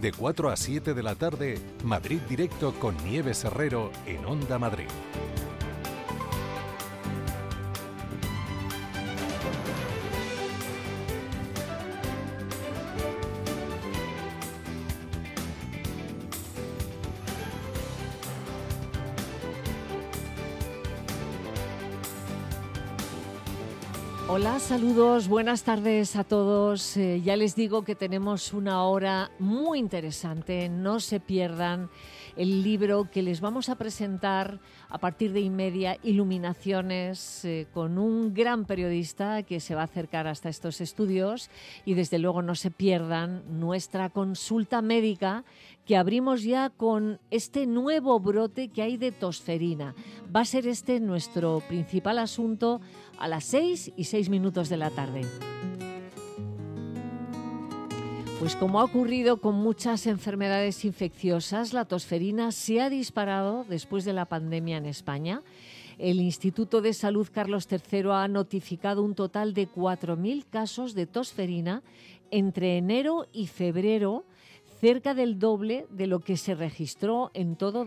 De 4 a 7 de la tarde, Madrid Directo con Nieves Herrero en Onda Madrid. Hola, saludos, buenas tardes a todos. Ya les digo que tenemos una hora muy interesante. No se pierdan el libro que les vamos a presentar a partir de 1:30, Iluminaciones, con un gran periodista que se va a acercar hasta estos estudios. Y desde luego no se pierdan nuestra consulta médica, que abrimos ya con este nuevo brote que hay de tosferina. Va a ser este nuestro principal asunto a las 6:06 de la tarde. Pues como ha ocurrido con muchas enfermedades infecciosas, la tosferina se ha disparado después de la pandemia en España. El Instituto de Salud Carlos III ha notificado un total de 4.000 casos de tosferina entre enero y febrero, cerca del doble de lo que se registró en todo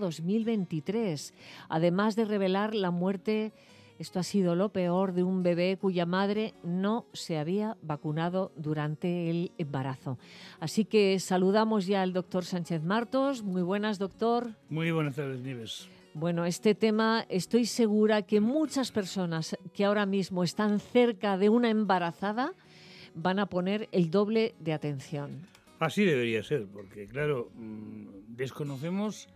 2023, además de revelar la muerte. Esto ha sido lo peor, de un bebé cuya madre no se había vacunado durante el embarazo. Así que saludamos ya al doctor Sánchez Martos. Muy buenas, doctor. Muy buenas tardes, Nieves. Bueno, este tema estoy segura que muchas personas que ahora mismo están cerca de una embarazada van a poner el doble de atención. Así debería ser, porque claro, desconocemos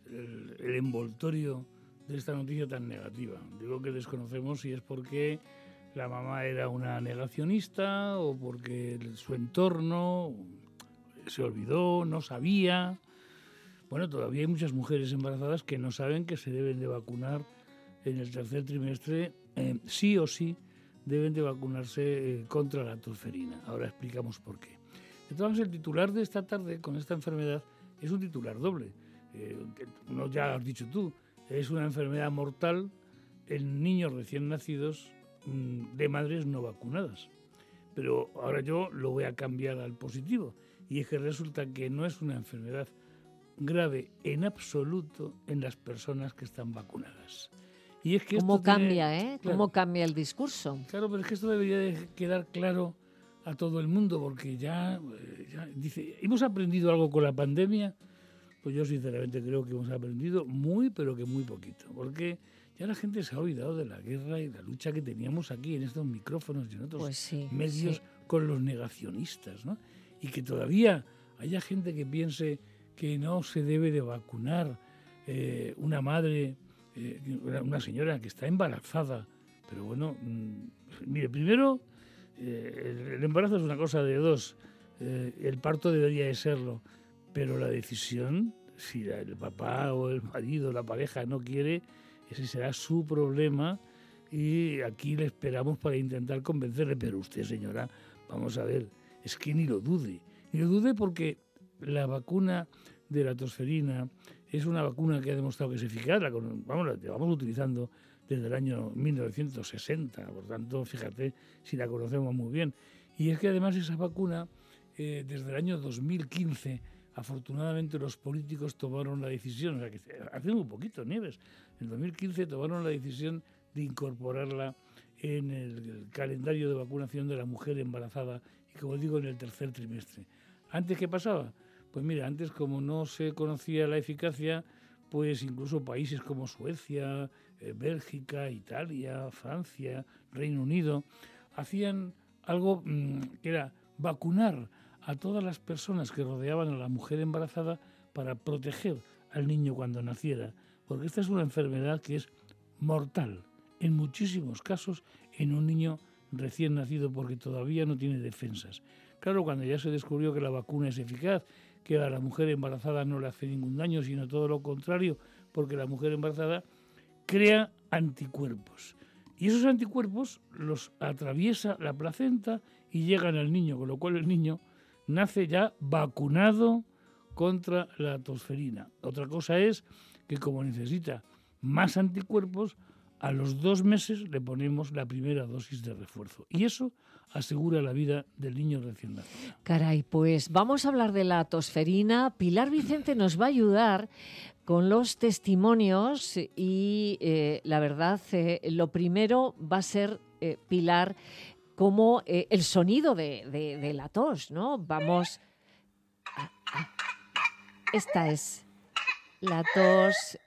el envoltorio de esta noticia tan negativa. Digo que desconocemos si es porque la mamá era una negacionista o porque su entorno se olvidó, no sabía. Bueno, todavía hay muchas mujeres embarazadas que no saben que se deben de vacunar en el tercer trimestre. Sí o sí deben de vacunarse contra la tosferina. Ahora explicamos por qué. Entonces, el titular de esta tarde con esta enfermedad es un titular doble. No, ya lo has dicho tú. Es una enfermedad mortal en niños recién nacidos de madres no vacunadas. Pero ahora yo lo voy a cambiar al positivo. Y es que resulta que no es una enfermedad grave en absoluto en las personas que están vacunadas. Y es que ¿Cómo cambia, Claro, ¿cómo cambia el discurso? Claro, pero es que esto debería de quedar claro a todo el mundo, porque ya dice, ¿hemos aprendido algo con la pandemia? Pues yo sinceramente creo que hemos aprendido muy, pero que muy poquito, porque ya la gente se ha olvidado de la guerra y la lucha que teníamos aquí en estos micrófonos y en otros medios con los negacionistas, ¿no? Y que todavía haya gente que piense que no se debe de vacunar una madre, una señora que está embarazada. Pero bueno, mire, primero, el embarazo es una cosa de dos, el parto debería de serlo. Pero la decisión, si el papá o el marido, la pareja no quiere, ese será su problema y aquí le esperamos para intentar convencerle. Pero usted, señora, vamos a ver, es que ni lo dude. Ni lo dude porque la vacuna de la tosferina es una vacuna que ha demostrado que es eficaz. La llevamos utilizando desde el año 1960, por tanto, fíjate si la conocemos muy bien. Y es que además esa vacuna, desde el año 2015, afortunadamente los políticos tomaron la decisión, o sea, que hace muy poquito, Nieves, en 2015 tomaron la decisión de incorporarla en el calendario de vacunación de la mujer embarazada y, como digo, en el tercer trimestre. ¿Antes qué pasaba? Pues mira, antes como no se conocía la eficacia, pues incluso países como Suecia, Bélgica, Italia, Francia, Reino Unido, hacían algo que era vacunar a todas las personas que rodeaban a la mujer embarazada para proteger al niño cuando naciera, porque esta es una enfermedad que es mortal, en muchísimos casos, en un niño recién nacido, porque todavía no tiene defensas. Claro, cuando ya se descubrió que la vacuna es eficaz, que a la mujer embarazada no le hace ningún daño, sino todo lo contrario, porque la mujer embarazada crea anticuerpos. Y esos anticuerpos los atraviesa la placenta y llegan al niño, con lo cual el niño nace ya vacunado contra la tosferina. Otra cosa es que como necesita más anticuerpos, a los 2 meses le ponemos la primera dosis de refuerzo. Y eso asegura la vida del niño recién nacido. Caray, pues vamos a hablar de la tosferina. Pilar Vicente nos va a ayudar con los testimonios y la verdad, lo primero va a ser, Pilar, como el sonido de la tos, ¿no? Vamos. Esta es la tos.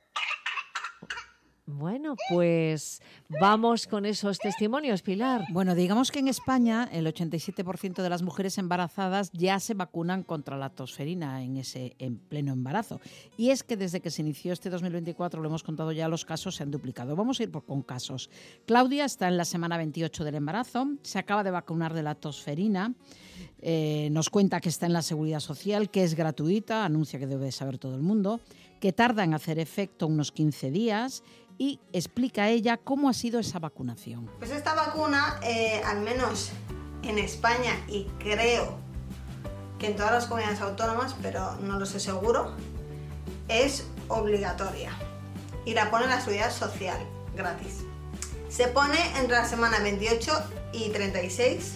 Bueno, pues vamos con esos testimonios, Pilar. Bueno, digamos que en España el 87% de las mujeres embarazadas ya se vacunan contra la tosferina en pleno embarazo. Y es que desde que se inició este 2024, lo hemos contado ya, los casos se han duplicado. Vamos a ir con casos. Claudia está en la semana 28 del embarazo, se acaba de vacunar de la tosferina. Nos cuenta que está en la Seguridad Social, que es gratuita, anuncia que debe saber todo el mundo, que tarda en hacer efecto unos 15 días y explica ella cómo ha sido esa vacunación. Pues esta vacuna, al menos en España y creo que en todas las comunidades autónomas, pero no lo sé seguro, es obligatoria y la pone la Seguridad Social gratis. Se pone entre la semana 28 y 36,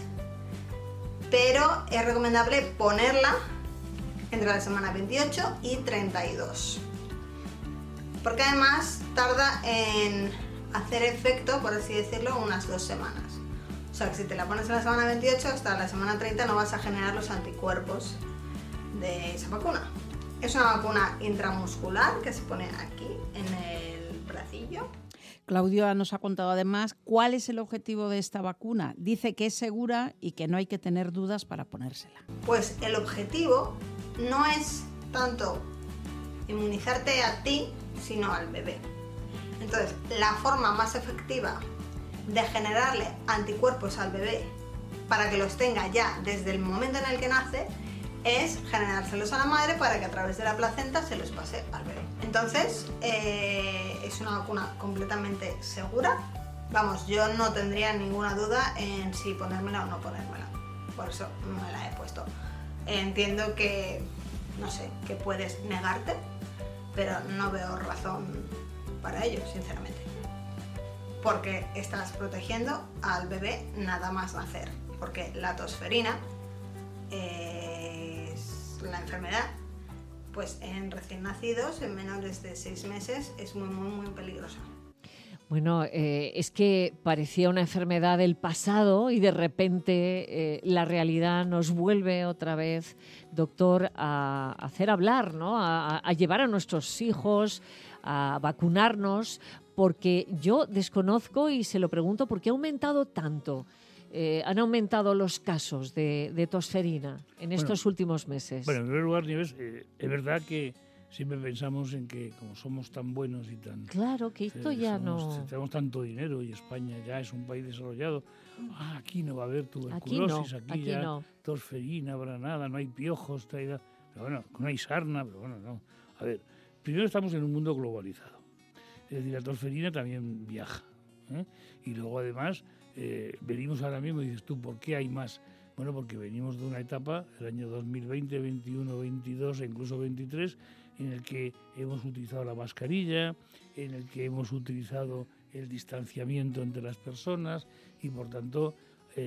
pero es recomendable ponerla entre la semana 28 y 32. Porque además tarda en hacer efecto, por así decirlo, unas 2 semanas. O sea que si te la pones en la semana 28, hasta la semana 30 no vas a generar los anticuerpos de esa vacuna. Es una vacuna intramuscular que se pone aquí, en el bracillo. Claudia nos ha contado además cuál es el objetivo de esta vacuna. Dice que es segura y que no hay que tener dudas para ponérsela. Pues el objetivo no es tanto inmunizarte a ti, sino al bebé. Entonces, la forma más efectiva de generarle anticuerpos al bebé para que los tenga ya desde el momento en el que nace es generárselos a la madre para que a través de la placenta se los pase al bebé. Entonces, es una vacuna completamente segura. Vamos, yo no tendría ninguna duda en si ponérmela o no ponérmela. Por eso me la he puesto. Entiendo que, no sé, que puedes negarte, pero no veo razón para ello, sinceramente. Porque estás protegiendo al bebé nada más nacer. Porque la tosferina es la enfermedad, pues en recién nacidos, en menores de 6 meses, es muy, muy, muy peligrosa. Bueno, es que parecía una enfermedad del pasado y de repente la realidad nos vuelve otra vez, doctor, a hacer hablar, ¿no? A llevar a nuestros hijos a vacunarnos, porque yo desconozco y se lo pregunto, ¿por qué ha aumentado tanto? Han aumentado los casos de tosferina en estos últimos meses. Bueno, en primer lugar, Nieves, es verdad que siempre pensamos en que como somos tan buenos y tan... Claro, que esto ya no... Tenemos tanto dinero y España ya es un país desarrollado. Aquí no va a haber tuberculosis, aquí ya no. Tosferina, habrá nada, no hay piojos, pero bueno, no hay sarna, pero bueno, no. A ver, primero estamos en un mundo globalizado. Es decir, la tosferina también viaja. Y luego además venimos ahora mismo y dices tú, ¿por qué hay más? Bueno, porque venimos de una etapa, el año 2020, 21, 22 e incluso 23, en el que hemos utilizado la mascarilla, en el que hemos utilizado el distanciamiento entre las personas y por tanto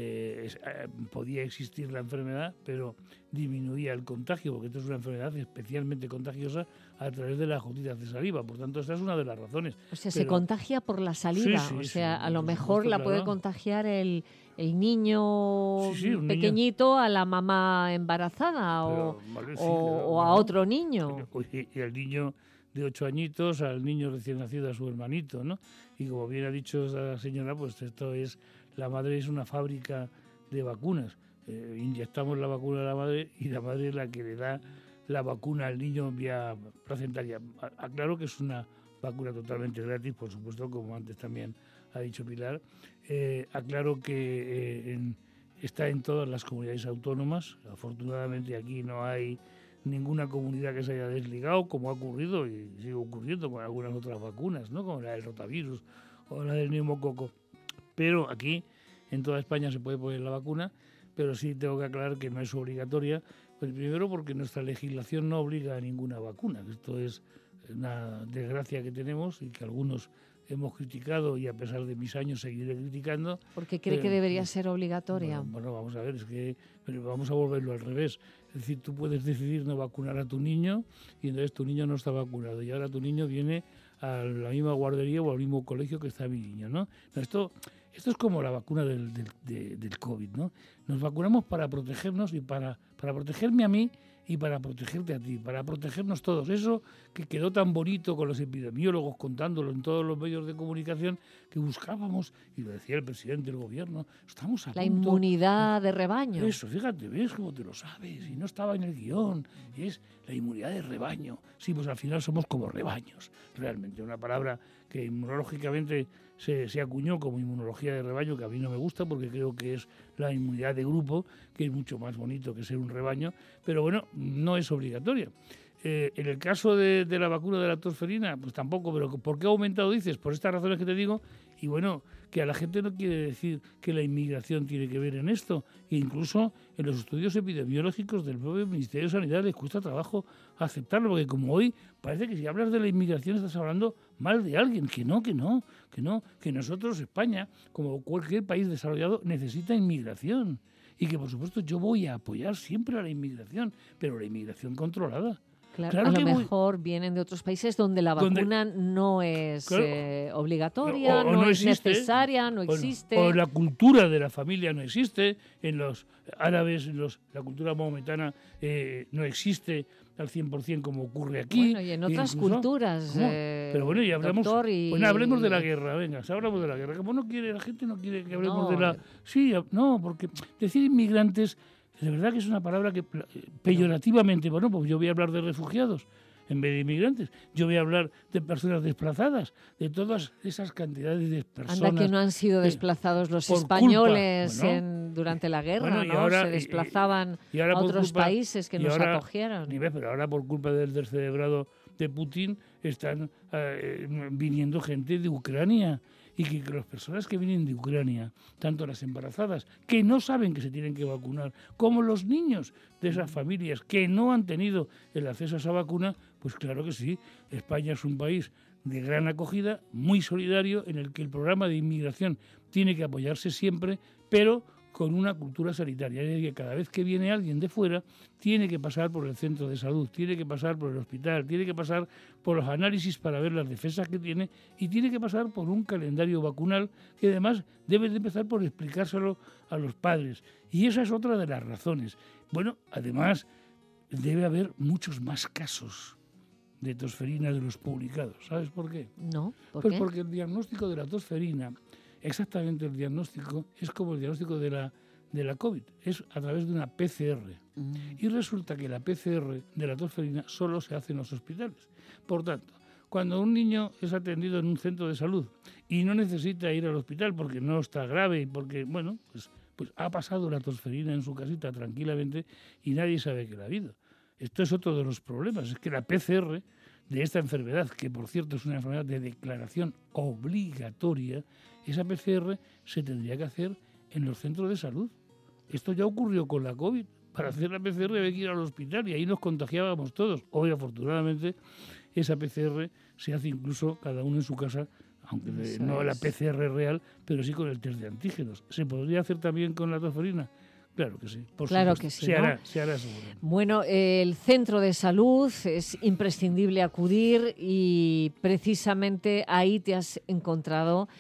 podía existir la enfermedad, pero disminuía el contagio, porque esto es una enfermedad especialmente contagiosa a través de las gotitas de saliva. Por tanto, esta es una de las razones. O sea, se contagia por la saliva. Sí, o sea, a lo mejor la puede contagiar el niño pequeñito a la mamá embarazada o a otro niño. Y al niño de 8 añitos, al niño recién nacido, a su hermanito, ¿no? Y como bien ha dicho esta señora, pues esto es... La madre es una fábrica de vacunas. Inyectamos la vacuna a la madre y la madre es la que le da la vacuna al niño vía placentaria. Aclaro que es una vacuna totalmente gratis, por supuesto, como antes también ha dicho Pilar. Aclaro que está en todas las comunidades autónomas. Afortunadamente aquí no hay ninguna comunidad que se haya desligado, como ha ocurrido y sigue ocurriendo con algunas otras vacunas, ¿no? Como la del rotavirus o la del neumococo. Pero aquí, en toda España, se puede poner la vacuna, pero sí tengo que aclarar que no es obligatoria. Pues primero porque nuestra legislación no obliga a ninguna vacuna. Esto es una desgracia que tenemos y que algunos hemos criticado, y a pesar de mis años seguiré criticando. Porque cree que debería ser obligatoria. Bueno, vamos a ver, es que vamos a volverlo al revés. Es decir, tú puedes decidir no vacunar a tu niño y entonces tu niño no está vacunado y ahora tu niño viene a la misma guardería o al mismo colegio que está mi niño, ¿no? Esto es como la vacuna del COVID, ¿no? Nos vacunamos para protegernos y para protegerme a mí y para protegerte a ti, para protegernos todos. Eso que quedó tan bonito con los epidemiólogos contándolo en todos los medios de comunicación que buscábamos, y lo decía el presidente del gobierno, estamos a La punto. inmunidad de rebaño. Eso, fíjate, ves cómo te lo sabes, y no estaba en el guión, y es la inmunidad de rebaño. Sí, pues al final somos como rebaños, realmente, una palabra que inmunológicamente se acuñó como inmunología de rebaño, que a mí no me gusta porque creo que es la inmunidad de grupo, que es mucho más bonito que ser un rebaño, pero bueno, no es obligatoria. En el caso de la vacuna de la tosferina, pues tampoco, pero ¿por qué ha aumentado? Dices, por estas razones que te digo, y bueno, que a la gente no quiere decir que la inmigración tiene que ver en esto, e incluso en los estudios epidemiológicos del propio Ministerio de Sanidad les cuesta trabajo aceptarlo, porque como hoy parece que si hablas de la inmigración estás hablando mal de alguien, que nosotros, España, como cualquier país desarrollado, necesita inmigración, y que por supuesto yo voy a apoyar siempre a la inmigración, pero la inmigración controlada. Claro, a lo mejor vienen de otros países donde la vacuna no es obligatoria, no es necesaria, no existe. O la cultura de la familia no existe. En los árabes, la cultura maometana no existe al 100% como ocurre aquí. Bueno, y en otras culturas. Pero bueno, y hablamos, hablemos de la guerra, venga, hablamos de la guerra. Como la gente no quiere que hablemos de la... Sí, no, porque decir inmigrantes... De verdad que es una palabra que peyorativamente, bueno, pues yo voy a hablar de refugiados en vez de inmigrantes. Yo voy a hablar de personas desplazadas, de todas esas cantidades de personas. Anda que no han sido desplazados los españoles durante la guerra, ¿no? Ahora, se desplazaban a otros países que nos acogieron. Pero ahora por culpa del descerebrado de Putin están viniendo gente de Ucrania. Y que las personas que vienen de Ucrania, tanto las embarazadas, que no saben que se tienen que vacunar, como los niños de esas familias que no han tenido el acceso a esa vacuna, pues claro que sí, España es un país de gran acogida, muy solidario, en el que el programa de inmigración tiene que apoyarse siempre, pero con una cultura sanitaria. Es decir, que cada vez que viene alguien de fuera, tiene que pasar por el centro de salud, tiene que pasar por el hospital, tiene que pasar por los análisis para ver las defensas que tiene y tiene que pasar por un calendario vacunal que además debe de empezar por explicárselo a los padres. Y esa es otra de las razones. Bueno, además debe haber muchos más casos de tosferina de los publicados. ¿Sabes por qué? No, ¿por qué? Pues porque el diagnóstico de la tosferina, exactamente el diagnóstico, es como el diagnóstico de la COVID, es a través de una PCR. Y resulta que la PCR de la tosferina solo se hace en los hospitales. Por tanto, cuando un niño es atendido en un centro de salud y no necesita ir al hospital porque no está grave y porque, bueno, pues ha pasado la tosferina en su casita tranquilamente y nadie sabe que la ha habido. Esto es otro de los problemas, es que la PCR de esta enfermedad, que por cierto es una enfermedad de declaración obligatoria, esa PCR se tendría que hacer en los centros de salud. Esto ya ocurrió con la COVID. Para hacer la PCR había que ir al hospital y ahí nos contagiábamos todos. Hoy, afortunadamente, esa PCR se hace incluso cada uno en su casa, aunque no la PCR real, pero sí con el test de antígenos. ¿Se podría hacer también con la tosferina? Claro que sí, por supuesto. Que sí. Se hará seguro. Bueno, el centro de salud es imprescindible acudir y precisamente ahí te has encontrado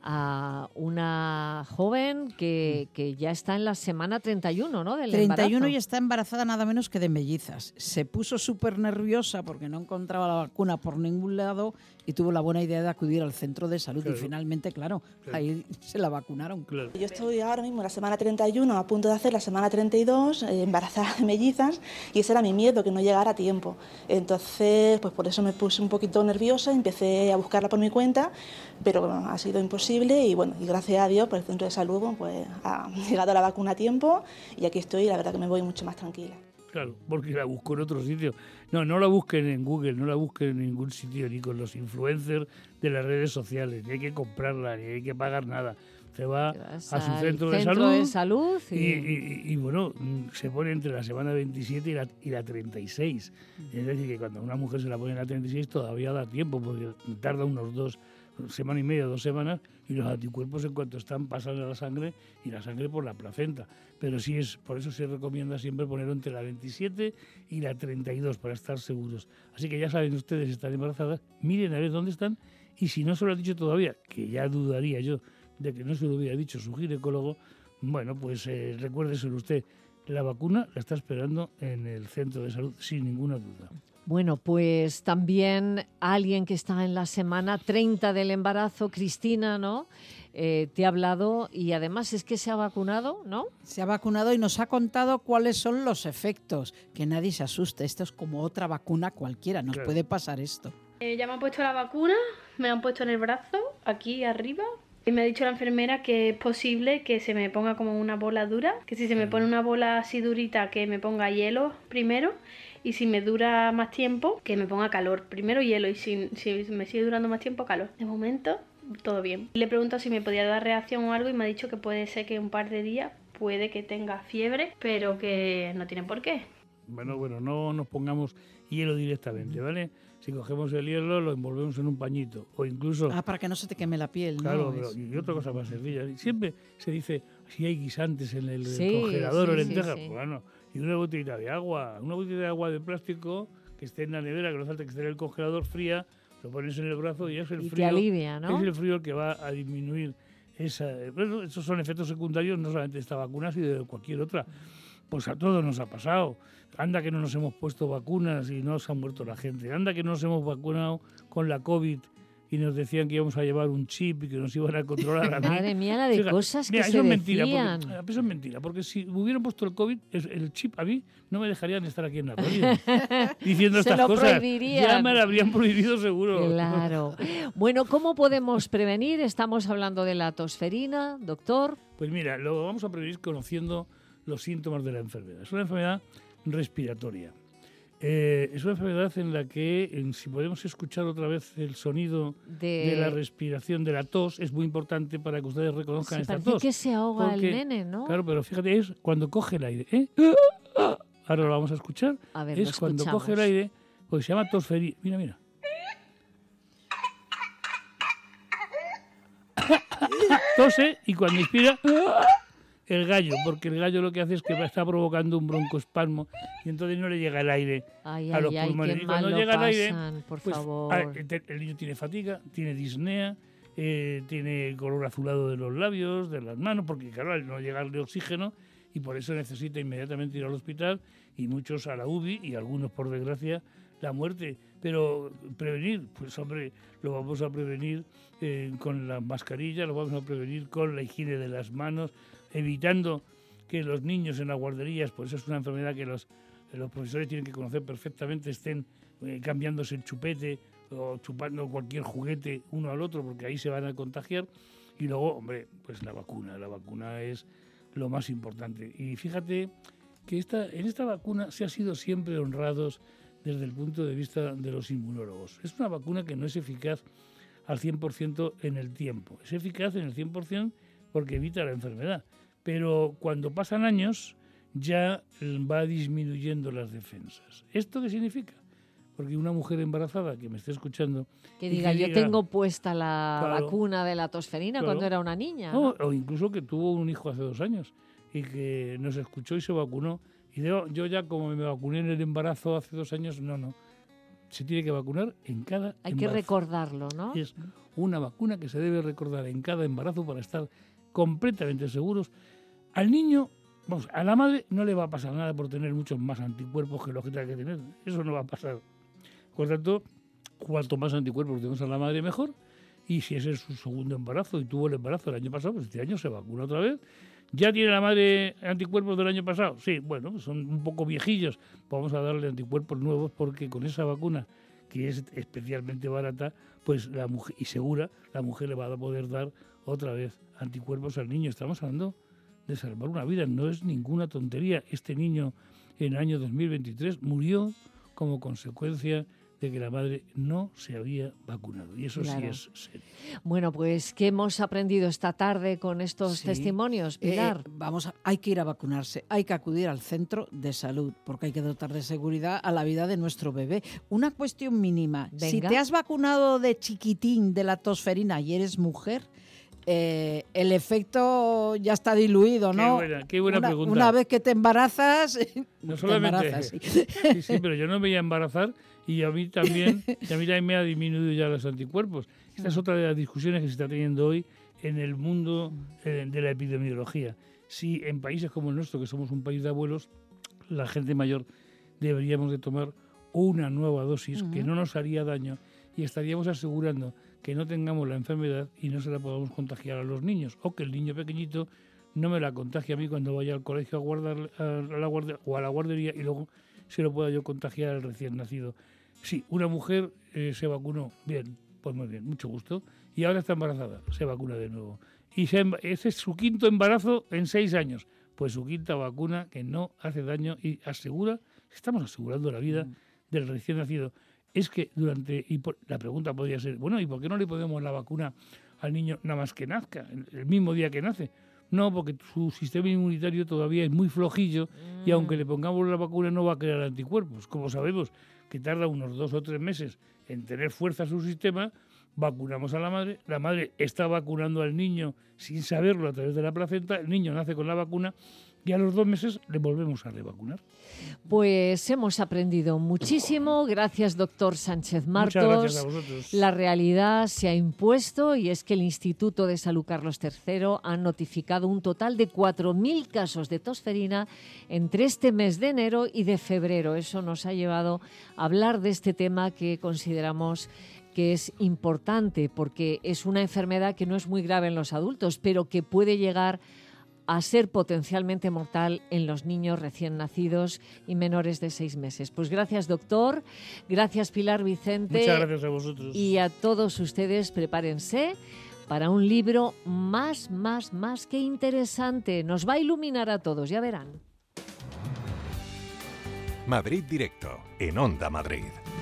a una joven que ya está en la semana 31, ¿no? Del 31 embarazo. Y está embarazada nada menos que de mellizas. Se puso súper nerviosa porque no encontraba la vacuna por ningún lado y tuvo la buena idea de acudir al centro de salud. Claro. Y finalmente, claro, ahí se la vacunaron. Claro. Yo estoy ahora mismo en la semana 31, a punto de hacer la semana 32, embarazada de mellizas, y ese era mi miedo, que no llegara a tiempo. Entonces, pues por eso me puse un poquito nerviosa, empecé a buscarla por mi cuenta, pero bueno, ha sido imposible y bueno, y gracias a Dios por el centro de salud pues ha llegado la vacuna a tiempo y aquí estoy y la verdad que me voy mucho más tranquila. Claro, porque la busco en otro sitio. No la busquen en Google, no la busquen en ningún sitio, ni con los influencers de las redes sociales, ni hay que comprarla, ni hay que pagar nada. Se va a su centro de salud y bueno, se pone entre la semana 27 y la 36. Es decir, que cuando una mujer se la pone en la 36 todavía da tiempo, porque tarda unos 2 semana y media, 2 semanas, y los anticuerpos en cuanto están pasan a la sangre y la sangre por la placenta. Pero sí por eso se recomienda siempre ponerlo entre la 27 y la 32 para estar seguros. Así que ya saben ustedes, si están embarazadas, miren a ver dónde están, y si no se lo han dicho todavía, que ya dudaría yo de que no se lo hubiera dicho su ginecólogo, bueno, pues recuérdeselo usted, la vacuna la está esperando en el centro de salud, sin ninguna duda. Bueno, pues también alguien que está en la semana 30 del embarazo, Cristina, ¿no? Te ha hablado y además es que se ha vacunado, ¿no? Se ha vacunado y nos ha contado cuáles son los efectos. Que nadie se asuste, esto es como otra vacuna cualquiera, nos puede pasar esto. Ya me han puesto la vacuna, me han puesto en el brazo, aquí arriba. Y me ha dicho la enfermera que es posible que se me ponga como una bola dura, que si se me pone una bola así durita, que me ponga hielo primero, y si me dura más tiempo, que me ponga calor. Primero hielo, y si me sigue durando más tiempo, calor. De momento, todo bien. Le he preguntado si me podía dar reacción o algo y me ha dicho que puede ser que un par de días puede que tenga fiebre, pero que no tiene por qué. Bueno, no nos pongamos hielo directamente, ¿vale? Si cogemos el hielo, lo envolvemos en un pañito, o incluso... para que no se te queme la piel, claro, ¿no? Y otra cosa más sencilla. Siempre se dice, si hay guisantes en el congelador o lentejas, pues bueno, y una botellita de agua de plástico que esté en la nevera, que no falta que esté en el congelador fría, lo pones en el brazo y es el y frío. te alivia, ¿no? Es el frío el que va a disminuir esa... Bueno, esos son efectos secundarios no solamente de esta vacuna, sino de cualquier otra. Pues a todos nos ha pasado. Anda que no nos hemos puesto vacunas y no se ha muerto la gente. Anda que no nos hemos vacunado con la COVID y nos decían que íbamos a llevar un chip y que nos iban a controlar a mí. Madre mía, la de cosas que eso se es mentira, decían. eso es mentira, porque si hubieran puesto el COVID, el chip a mí no me dejarían estar aquí en la radio diciendo Se estas lo cosas. prohibirían. Ya me lo habrían prohibido seguro. Claro. Bueno, ¿cómo podemos prevenir? Estamos hablando de la tosferina, doctor. Pues mira, lo vamos a prevenir conociendo los síntomas de la enfermedad. Es una enfermedad respiratoria. Es una enfermedad en la que, si podemos escuchar otra vez el sonido de la respiración, de la tos, es muy importante para que ustedes reconozcan esta tos. Parece que se ahoga el nene, ¿no? Claro, pero fíjate, es cuando coge el aire. Ahora lo vamos a escuchar. A ver, es cuando coge el aire, pues se llama tosferina. Mira. Tose y cuando inspira... el gallo, porque el gallo lo que hace es que está provocando un broncoespasmo y entonces no le llega el aire a los pulmones. Qué y cuando mal llega lo el aire, pasan, por pues, favor. El niño tiene fatiga, tiene disnea, tiene el color azulado de los labios, de las manos, porque claro, al no llegarle oxígeno y por eso necesita inmediatamente ir al hospital y muchos a la UBI y algunos, por desgracia, la muerte. Pero prevenir, pues hombre, lo vamos a prevenir con la mascarilla, lo vamos a prevenir con la higiene de las manos, evitando que los niños en las guarderías, pues eso es una enfermedad que los profesores tienen que conocer perfectamente, estén cambiándose el chupete o chupando cualquier juguete uno al otro, porque ahí se van a contagiar. Y luego, hombre, pues la vacuna es lo más importante. Y fíjate que en esta vacuna se ha sido siempre honrados desde el punto de vista de los inmunólogos. Es una vacuna que no es eficaz al 100% en el tiempo. Es eficaz en el 100% porque evita la enfermedad. Pero cuando pasan años ya va disminuyendo las defensas. ¿Esto qué significa? Porque una mujer embarazada que me esté escuchando... Que diga, yo tengo puesta la vacuna de la tosferina cuando era una niña. ¿no? O incluso que tuvo un hijo hace 2 años y que nos escuchó y se vacunó. Y yo ya como me vacuné en el embarazo hace 2 años, no. Se tiene que vacunar en cada embarazo. Hay que recordarlo, ¿no? Es una vacuna que se debe recordar en cada embarazo para estar completamente seguros. Al niño, a la madre no le va a pasar nada por tener muchos más anticuerpos que los que tenga que tener. Eso no va a pasar. Por tanto, cuanto más anticuerpos tenemos a la madre, mejor. Y si ese es su segundo embarazo y tuvo el embarazo el año pasado, pues este año se vacuna otra vez. ¿Ya tiene la madre anticuerpos del año pasado? Sí, bueno, son un poco viejillos. Vamos a darle anticuerpos nuevos porque con esa vacuna, que es especialmente barata, pues la mujer, y segura, la mujer le va a poder dar otra vez anticuerpos al niño. Estamos hablando de salvar una vida, no es ninguna tontería. Este niño en el año 2023 murió como consecuencia de que la madre no se había vacunado. Y eso Claro. sí es serio. Bueno, pues, ¿qué hemos aprendido esta tarde con estos Sí. testimonios, Pilar? Hay que ir a vacunarse, hay que acudir al centro de salud, porque hay que dotar de seguridad a la vida de nuestro bebé. Una cuestión mínima, si Venga. te has vacunado de chiquitín de la tosferina y eres mujer, el efecto ya está diluido, ¿no? Qué buena pregunta. Una vez que te embarazas, No te solamente, embarazas, sí. sí, pero yo no me voy a embarazar y a mí también me ha disminuido ya los anticuerpos. Esta es otra de las discusiones que se está teniendo hoy en el mundo de la epidemiología. Si en países como el nuestro, que somos un país de abuelos, la gente mayor deberíamos de tomar una nueva dosis que no nos haría daño y estaríamos asegurando que no tengamos la enfermedad y no se la podamos contagiar a los niños, o que el niño pequeñito no me la contagie a mí cuando vaya al colegio a guardar a la guardería y luego se lo pueda yo contagiar al recién nacido. Sí, una mujer se vacunó, bien, pues muy bien, mucho gusto, y ahora está embarazada, se vacuna de nuevo. Y ese es su quinto embarazo en 6 años, pues su quinta vacuna que no hace daño y estamos asegurando la vida del recién nacido. Es que la pregunta podría ser, bueno, ¿y por qué no le ponemos la vacuna al niño nada más que nazca, el mismo día que nace? No, porque su sistema inmunitario todavía es muy flojillo y aunque le pongamos la vacuna no va a crear anticuerpos. Como sabemos que tarda unos 2 o 3 meses en tener fuerza su sistema, vacunamos a la madre está vacunando al niño sin saberlo a través de la placenta, el niño nace con la vacuna y a los 2 meses le volvemos a revacunar. Pues hemos aprendido muchísimo. Gracias, doctor Sánchez Martos. Muchas gracias a vosotros. La realidad se ha impuesto y es que el Instituto de Salud Carlos III ha notificado un total de 4.000 casos de tosferina entre este mes de enero y de febrero. Eso nos ha llevado a hablar de este tema que consideramos que es importante porque es una enfermedad que no es muy grave en los adultos, pero que puede llegar a ser potencialmente mortal en los niños recién nacidos y menores de 6 meses. Pues gracias, doctor. Gracias, Pilar Vicente. Muchas gracias a vosotros. Y a todos ustedes, prepárense para un libro más que interesante. Nos va a iluminar a todos, ya verán. Madrid Directo, en Onda Madrid.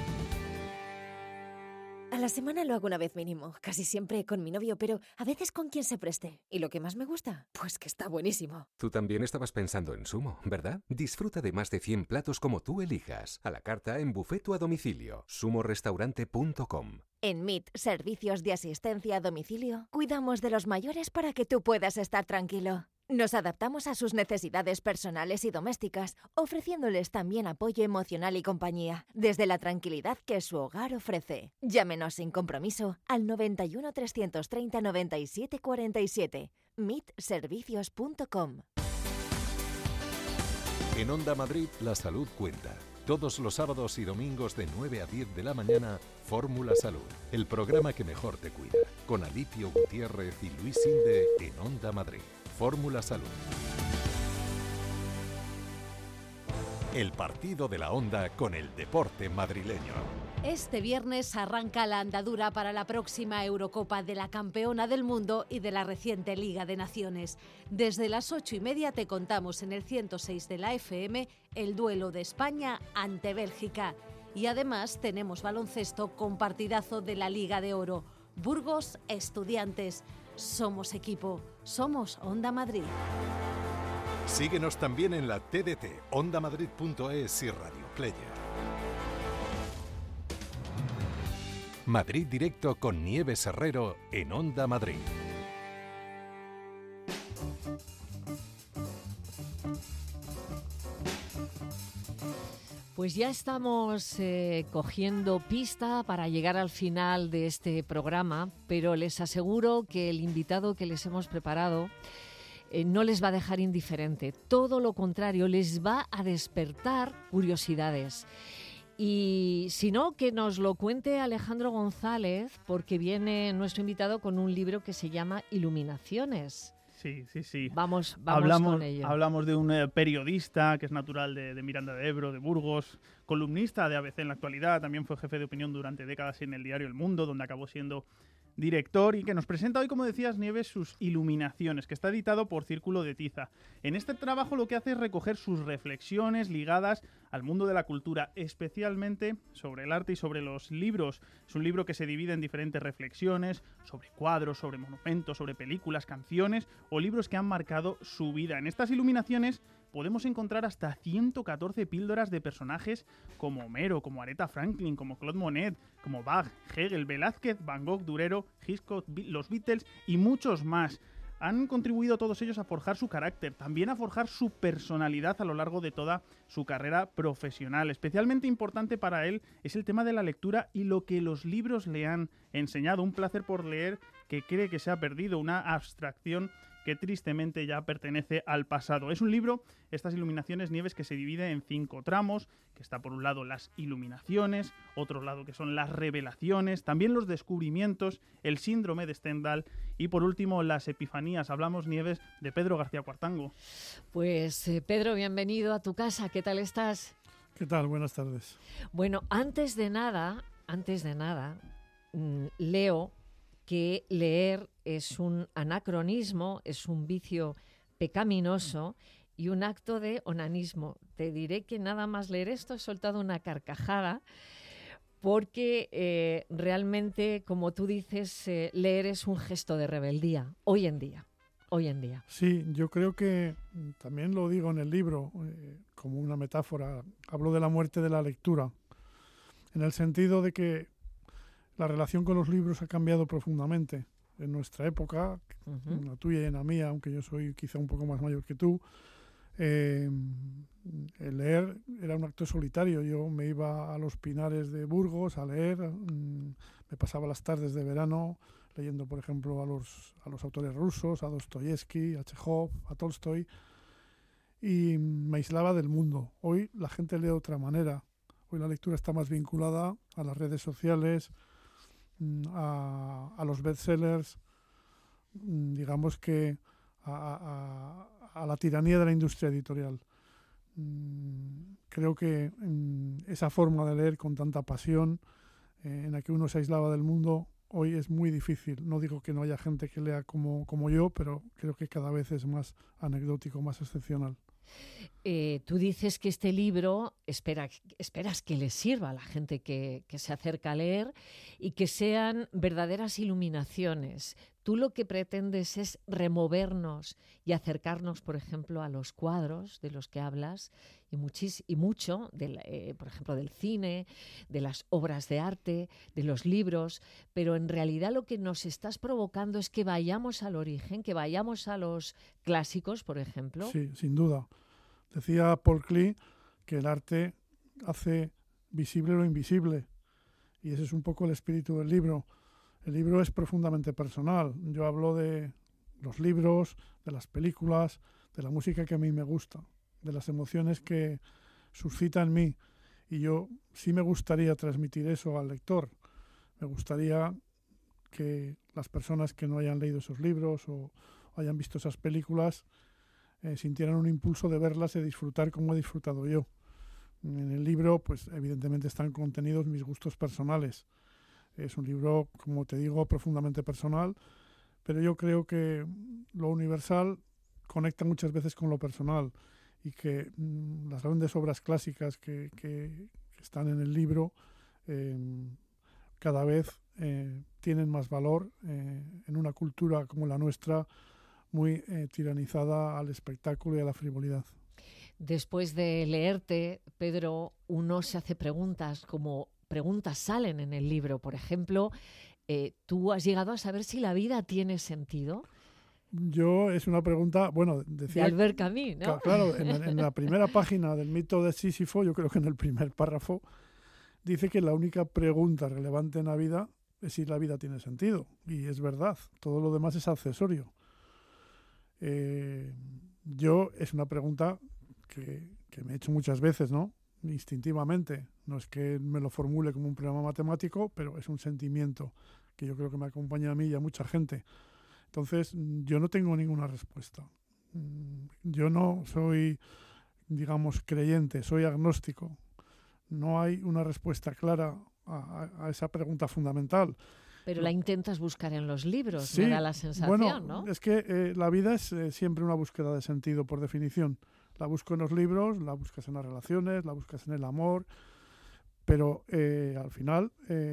A la semana lo hago una vez mínimo, casi siempre con mi novio, pero a veces con quien se preste. ¿Y lo que más me gusta? Pues que está buenísimo. Tú también estabas pensando en Sumo, ¿verdad? Disfruta de más de 100 platos como tú elijas. A la carta, en buffet o a domicilio. sumorestaurante.com. En MIT, Servicios de Asistencia a Domicilio, cuidamos de los mayores para que tú puedas estar tranquilo. Nos adaptamos a sus necesidades personales y domésticas, ofreciéndoles también apoyo emocional y compañía, desde la tranquilidad que su hogar ofrece. Llámenos sin compromiso al 91 330 97 47. mitservicios.com. En Onda Madrid, la salud cuenta. Todos los sábados y domingos de 9 a 10 de la mañana, Fórmula Salud, el programa que mejor te cuida, con Alipio Gutiérrez y Luis Silde en Onda Madrid. Fórmula Salud. El partido de la Onda con el deporte madrileño. Este viernes arranca la andadura para la próxima Eurocopa de la campeona del mundo y de la reciente Liga de Naciones. Desde las 8:30 te contamos en el 106 de la FM el duelo de España ante Bélgica. Y además tenemos baloncesto con partidazo de la Liga de Oro. Burgos, Estudiantes. Somos equipo. Somos Onda Madrid. Síguenos también en la TDT, ondamadrid.es y Radio Player. Madrid Directo con Nieves Herrero en Onda Madrid. Pues ya estamos cogiendo pista para llegar al final de este programa, pero les aseguro que el invitado que les hemos preparado no les va a dejar indiferente. Todo lo contrario, les va a despertar curiosidades. Y si no, que nos lo cuente Alejandro González, porque viene nuestro invitado con un libro que se llama Iluminaciones. Sí. Vamos hablamos, con ello. Hablamos de un periodista que es natural de Miranda de Ebro, de Burgos, columnista de ABC en la actualidad, también fue jefe de opinión durante décadas en el diario El Mundo, donde acabó siendo director, y que nos presenta hoy, como decías, Nieves, sus Iluminaciones, que está editado por Círculo de Tiza. En este trabajo lo que hace es recoger sus reflexiones ligadas al mundo de la cultura, especialmente sobre el arte y sobre los libros. Es un libro que se divide en diferentes reflexiones sobre cuadros, sobre monumentos, sobre películas, canciones o libros que han marcado su vida. En estas Iluminaciones podemos encontrar hasta 114 píldoras de personajes como Homero, como Aretha Franklin, como Claude Monet, como Bach, Hegel, Velázquez, Van Gogh, Durero, Hitchcock, los Beatles y muchos más. Han contribuido todos ellos a forjar su carácter, también a forjar su personalidad a lo largo de toda su carrera profesional. Especialmente importante para él es el tema de la lectura y lo que los libros le han enseñado. Un placer por leer que cree que se ha perdido, una abstracción que tristemente ya pertenece al pasado. Es un libro, estas Iluminaciones, Nieves, que se divide en 5 tramos, que está por un lado las iluminaciones, otro lado que son las revelaciones, también los descubrimientos, el síndrome de Stendhal y por último las epifanías. Hablamos, Nieves, de Pedro García Cuartango. Pues Pedro, bienvenido a tu casa. ¿Qué tal estás? ¿Qué tal? Buenas tardes. Bueno, antes de nada, leo que leer es un anacronismo, es un vicio pecaminoso y un acto de onanismo. Te diré que nada más leer esto he soltado una carcajada porque realmente, como tú dices, leer es un gesto de rebeldía hoy en día. Sí, yo creo que también lo digo en el libro como una metáfora. Hablo de la muerte de la lectura, en el sentido de que la relación con los libros ha cambiado profundamente en nuestra época, en la tuya y en la mía, aunque yo soy quizá un poco más mayor que tú. El leer era un acto solitario. Yo me iba a los pinares de Burgos a leer, me pasaba las tardes de verano leyendo, por ejemplo, a los autores rusos, a Dostoyevsky, a Chekhov, a Tolstoy, y me aislaba del mundo. Hoy la gente lee de otra manera. Hoy la lectura está más vinculada a las redes sociales, a los bestsellers, digamos que a la tiranía de la industria editorial. Creo que esa forma de leer con tanta pasión, en la que uno se aislaba del mundo, hoy es muy difícil. No digo que no haya gente que lea como yo, pero creo que cada vez es más anecdótico, más excepcional. Tú dices que este libro esperas que le sirva a la gente que se acerca a leer y que sean verdaderas iluminaciones. Tú lo que pretendes es removernos y acercarnos, por ejemplo, a los cuadros de los que hablas y mucho, por ejemplo, del cine, de las obras de arte, de los libros, pero en realidad lo que nos estás provocando es que vayamos al origen, que vayamos a los clásicos, por ejemplo. Sí, sin duda. Decía Paul Klee que el arte hace visible lo invisible, y ese es un poco el espíritu del libro. El libro es profundamente personal. Yo hablo de los libros, de las películas, de la música que a mí me gusta, de las emociones que suscita en mí, y yo sí me gustaría transmitir eso al lector. Me gustaría que las personas que no hayan leído esos libros o hayan visto esas películas sintieran un impulso de verlas y disfrutar como he disfrutado yo. En el libro, pues evidentemente están contenidos mis gustos personales. Es un libro, como te digo, profundamente personal, pero yo creo que lo universal conecta muchas veces con lo personal, y que las grandes obras clásicas que están en el libro cada vez tienen más valor en una cultura como la nuestra, muy tiranizada al espectáculo y a la frivolidad. Después de leerte, Pedro, uno se hace preguntas, como preguntas salen en el libro. Por ejemplo, ¿tú has llegado a saber si la vida tiene sentido? Es una pregunta, decía... De Albert Camus, ¿no? Claro, en la primera página del mito de Sísifo, yo creo que en el primer párrafo, dice que la única pregunta relevante en la vida es si la vida tiene sentido. Y es verdad, todo lo demás es accesorio. Es una pregunta que me he hecho muchas veces, ¿no? Instintivamente. No es que me lo formule como un problema matemático, pero es un sentimiento que yo creo que me acompaña a mí y a mucha gente. Entonces, yo no tengo ninguna respuesta. Yo no soy, digamos, creyente, soy agnóstico. No hay una respuesta clara a esa pregunta fundamental. Pero la intentas buscar en los libros, sí, me da la sensación, bueno, ¿no? Es que la vida es siempre una búsqueda de sentido, por definición. La busco en los libros, la buscas en las relaciones, la buscas en el amor, pero al final,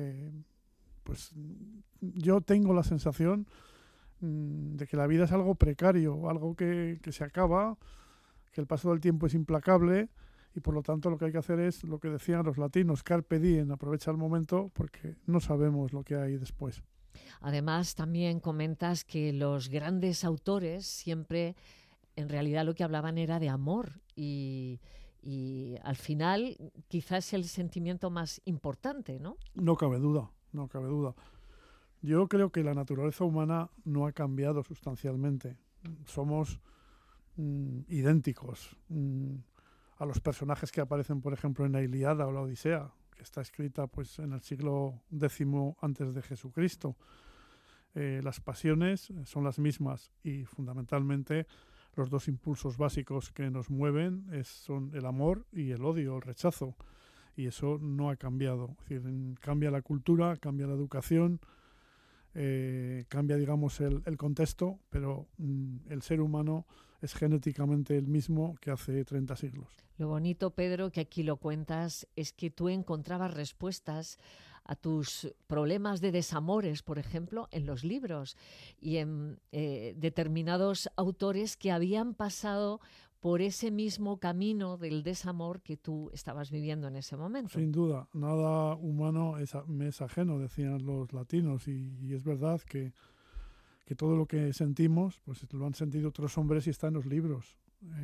pues yo tengo la sensación de que la vida es algo precario, algo que se acaba, que el paso del tiempo es implacable y por lo tanto lo que hay que hacer es lo que decían los latinos, carpe diem, aprovecha el momento porque no sabemos lo que hay después. Además, también comentas que los grandes autores siempre, en realidad, lo que hablaban era de amor y al final quizás es el sentimiento más importante, ¿no? No cabe duda, no cabe duda. Yo creo que la naturaleza humana no ha cambiado sustancialmente. Somos idénticos a los personajes que aparecen, por ejemplo, en la Ilíada o la Odisea, que está escrita pues en el siglo X antes de Jesucristo. Las pasiones son las mismas y fundamentalmente los dos impulsos básicos que nos mueven son el amor y el odio, el rechazo. Y eso no ha cambiado. Es decir, cambia la cultura, cambia la educación, cambia, digamos, el contexto, pero el ser humano es genéticamente el mismo que hace 30 siglos. Lo bonito, Pedro, que aquí lo cuentas, es que tú encontrabas respuestas a tus problemas de desamores, por ejemplo, en los libros y en determinados autores que habían pasado por ese mismo camino del desamor que tú estabas viviendo en ese momento. Sin duda, nada humano me es ajeno, decían los latinos, y es verdad que todo lo que sentimos pues lo han sentido otros hombres y está en los libros.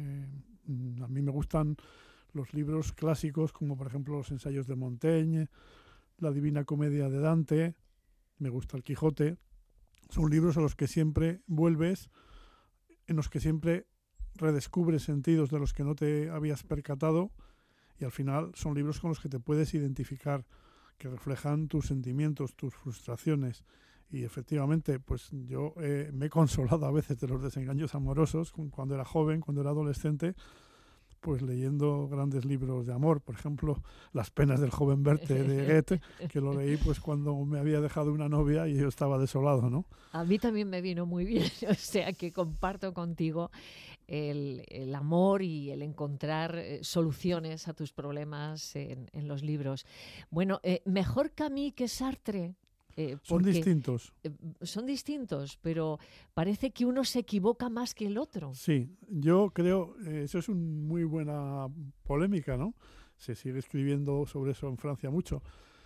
A mí me gustan los libros clásicos, como por ejemplo los ensayos de Montaigne, la Divina Comedia de Dante, me gusta el Quijote. Son libros a los que siempre vuelves, en los que siempre redescubres sentidos de los que no te habías percatado y al final son libros con los que te puedes identificar, que reflejan tus sentimientos, tus frustraciones. Y efectivamente, pues yo me he consolado a veces de los desengaños amorosos cuando era joven, cuando era adolescente, pues leyendo grandes libros de amor. Por ejemplo, Las penas del joven Werther de Goethe, que lo leí pues cuando me había dejado una novia y yo estaba desolado, ¿no? A mí también me vino muy bien, o sea que comparto contigo el amor y el encontrar soluciones a tus problemas en los libros. Bueno, mejor Camus que Sartre. Son distintos. Son distintos, pero parece que uno se equivoca más que el otro. Sí, yo creo, eso es una muy buena polémica, ¿no? Se sigue escribiendo sobre eso en Francia mucho.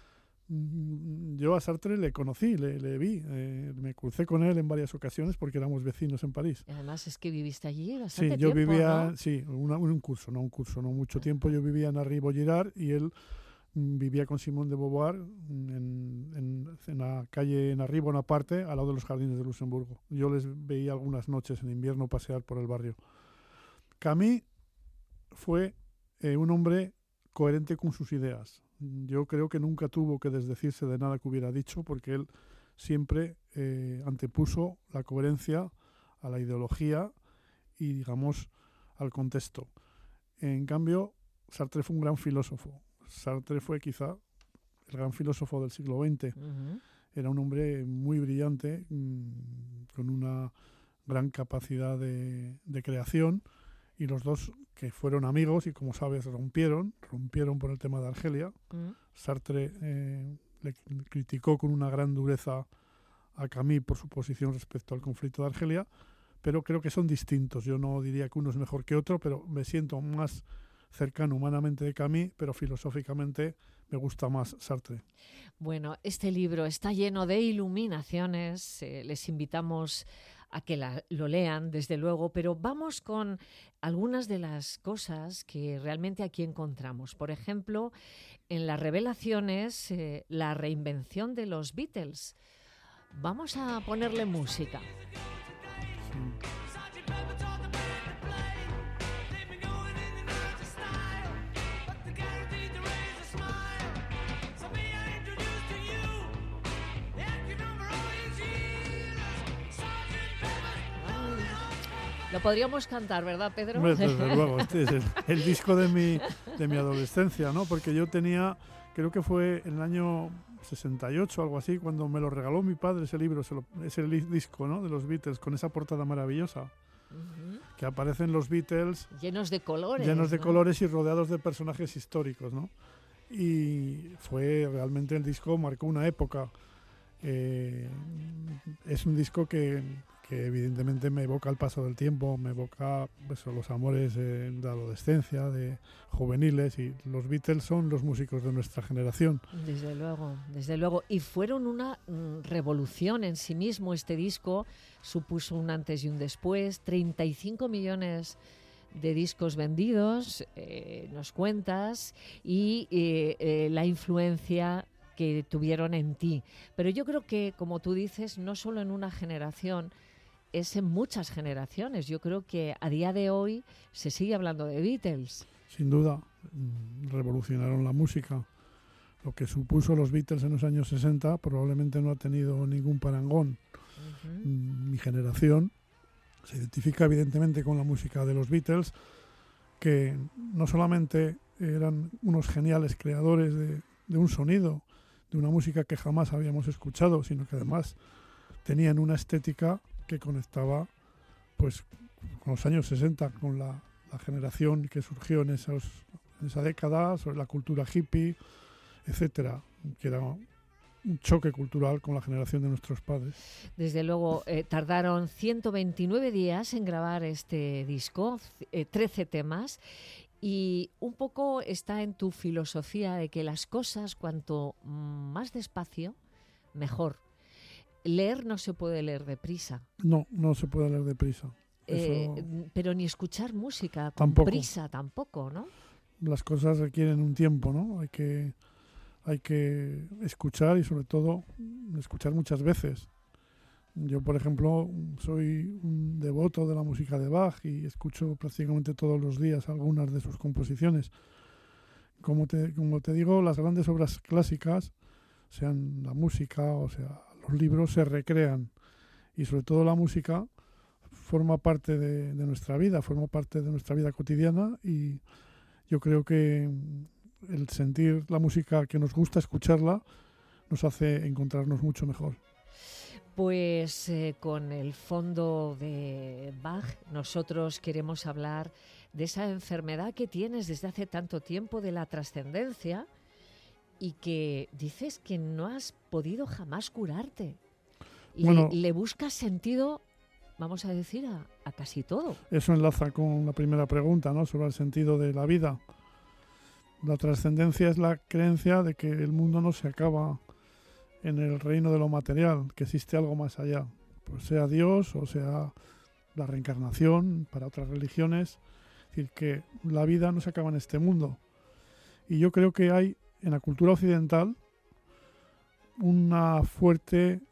Yo a Sartre le conocí, le vi, me crucé con él en varias ocasiones porque éramos vecinos en París. Además es que viviste allí bastante tiempo. Sí, yo vivía, ¿no? Sí, un curso, no mucho tiempo. Yo vivía en Henri-Vaugirard y él vivía con Simone de Beauvoir en la calle Henri Bonaparte, al lado de los jardines de Luxemburgo. Yo les veía algunas noches en invierno pasear por el barrio. Camus fue un hombre coherente con sus ideas. Yo creo que nunca tuvo que desdecirse de nada que hubiera dicho, porque él siempre antepuso la coherencia a la ideología y, digamos, al contexto. En cambio, Sartre fue un gran filósofo. Sartre fue quizá el gran filósofo del siglo XX. Uh-huh. Era un hombre muy brillante, con una gran capacidad de creación, y los dos, que fueron amigos y, como sabes, rompieron por el tema de Argelia. Uh-huh. Sartre le criticó con una gran dureza a Camus por su posición respecto al conflicto de Argelia, pero creo que son distintos. Yo no diría que uno es mejor que otro, pero me siento más cercano humanamente de Camus, pero filosóficamente me gusta más Sartre. Bueno, este libro está lleno de iluminaciones, les invitamos a que lo lean, desde luego, pero vamos con algunas de las cosas que realmente aquí encontramos. Por ejemplo, en las revelaciones, la reinvención de los Beatles. Vamos a ponerle música. Sí. Lo podríamos cantar, ¿verdad, Pedro? Desde luego, este es el disco de mi adolescencia, ¿no? Porque yo tenía, creo que fue en el año 68, algo así, cuando me lo regaló mi padre ese libro, ese disco, ¿no?, de los Beatles, con esa portada maravillosa. Que aparecen los Beatles llenos de colores. Llenos de ¿no? colores y rodeados de personajes históricos, ¿no? Y fue realmente el disco, marcó una época. Es un disco que evidentemente me evoca el paso del tiempo, me evoca pues, los amores de adolescencia, de juveniles, y los Beatles son los músicos de nuestra generación. Desde luego, desde luego. Y fueron una revolución en sí mismo. Este disco supuso un antes y un después, 35 millones de discos vendidos, nos cuentas, y la influencia que tuvieron en ti. Pero yo creo que, como tú dices, no solo en una generación, es en muchas generaciones. Yo creo que a día de hoy se sigue hablando de Beatles. Sin duda, revolucionaron la música. Lo que supuso los Beatles en los años 60 probablemente no ha tenido ningún parangón. Mi generación se identifica evidentemente con la música de los Beatles, que no solamente eran unos geniales creadores de un sonido, de una música que jamás habíamos escuchado, sino que además tenían una estética que conectaba pues con los años 60, con la generación que surgió en esa década, sobre la cultura hippie, etcétera, que era un choque cultural con la generación de nuestros padres. Desde luego, tardaron 129 días en grabar este disco, 13 temas, y un poco está en tu filosofía de que las cosas, cuanto más despacio, mejor. Leer no se puede leer deprisa. No se puede leer deprisa. Pero ni escuchar música con tampoco. Prisa tampoco, ¿no? Las cosas requieren un tiempo, ¿no? Hay que escuchar, y sobre todo escuchar muchas veces. Yo, por ejemplo, soy un devoto de la música de Bach y escucho prácticamente todos los días algunas de sus composiciones. Como te digo, las grandes obras clásicas, sean la música o sea los libros, se recrean, y sobre todo la música forma parte de nuestra vida, forma parte de nuestra vida cotidiana, y yo creo que el sentir la música que nos gusta, escucharla, nos hace encontrarnos mucho mejor. Pues con el fondo de Bach nosotros queremos hablar de esa enfermedad que tienes desde hace tanto tiempo, de la trascendencia, y que dices que no has podido jamás curarte. Le buscas sentido, vamos a decir, a casi todo. Eso enlaza con la primera pregunta, ¿no?, sobre el sentido de la vida. La trascendencia es la creencia de que el mundo no se acaba en el reino de lo material, que existe algo más allá, pues sea Dios o sea la reencarnación para otras religiones. Es decir, que la vida no se acaba en este mundo. Y yo creo que hay en la cultura occidental una fuerte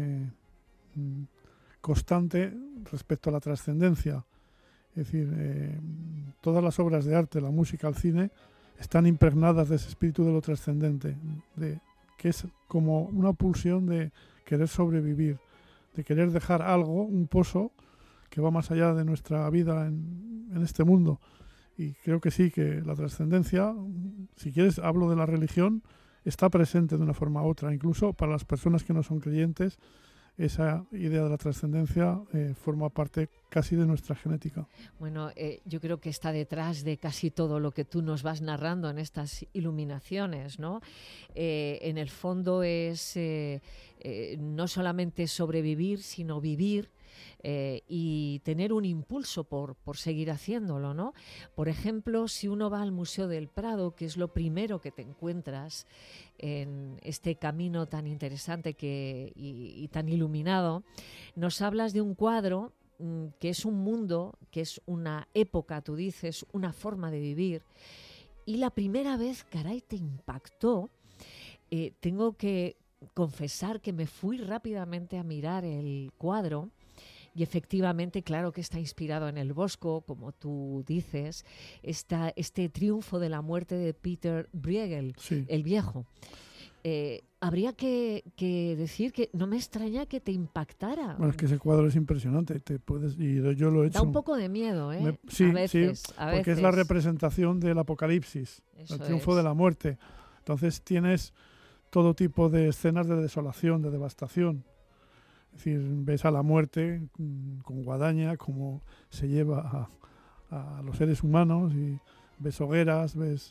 constante respecto a la trascendencia. Es decir, todas las obras de arte, la música, el cine, están impregnadas de ese espíritu de lo trascendente, que es como una pulsión de querer sobrevivir, de querer dejar algo, un pozo que va más allá de nuestra vida en este mundo. Y creo que sí, que la trascendencia, si quieres hablo de la religión, está presente de una forma u otra. Incluso para las personas que no son creyentes, esa idea de la trascendencia forma parte casi de nuestra genética. Bueno, yo creo que está detrás de casi todo lo que tú nos vas narrando en estas iluminaciones, ¿no? En el fondo es no solamente sobrevivir, sino vivir, y tener un impulso por seguir haciéndolo, ¿no? Por ejemplo, si uno va al Museo del Prado, que es lo primero que te encuentras en este camino tan interesante y tan iluminado, nos hablas de un cuadro que es un mundo, que es una época, tú dices, una forma de vivir, y la primera vez, caray, te impactó. Tengo que confesar que me fui rápidamente a mirar el cuadro. Y efectivamente, claro que está inspirado en el Bosco, como tú dices, este triunfo de la muerte de Peter Bruegel, sí, el viejo. Habría que decir que no me extraña que te impactara. Bueno, es que ese cuadro es impresionante, y yo lo he hecho. Da un poco de miedo, ¿eh? Sí, a veces, porque es la representación del apocalipsis, el triunfo de la muerte. Entonces tienes todo tipo de escenas de desolación, de devastación. Es decir, ves a la muerte con guadaña, como se lleva a los seres humanos, y ves hogueras, ves